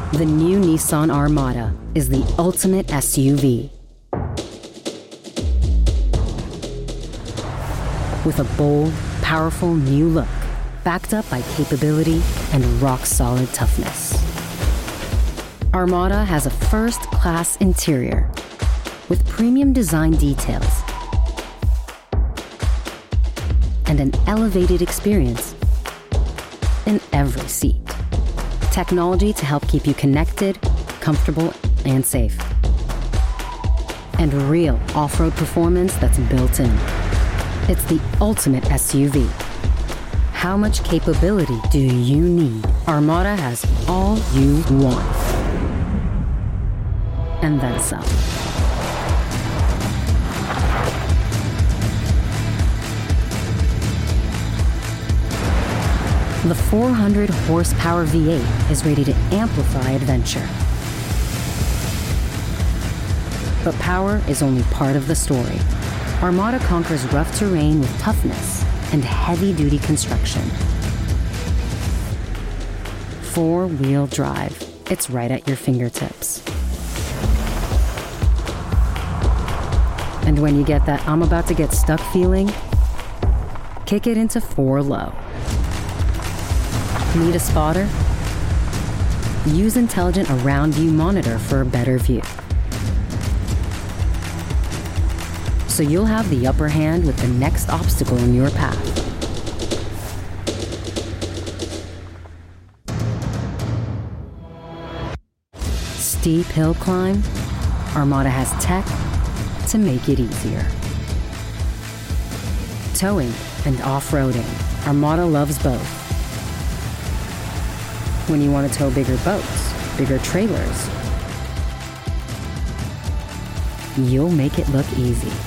The new Nissan Armada is the ultimate SUV. With a bold, powerful new look, backed up by capability and rock-solid toughness. Armada has a first-class interior with premium design details and an elevated experience in every seat. Technology to help keep you connected, comfortable, and safe. And real off-road performance that's built in. It's the ultimate SUV. How much capability do you need? Armada has all you want. And then some. The 400 horsepower V8 is ready to amplify adventure. But power is only part of the story. Armada conquers rough terrain with toughness and heavy-duty construction. 4-wheel drive. It's right at your fingertips. And when you get that I'm about to get stuck feeling, kick it into 4 low. Need a spotter? Use Intelligent Around View Monitor for a better view. So you'll have the upper hand with the next obstacle in your path. Steep hill climb? Armada has tech to make it easier. Towing and off-roading, Armada loves both. When you want to tow bigger boats, bigger trailers, you'll make it look easy.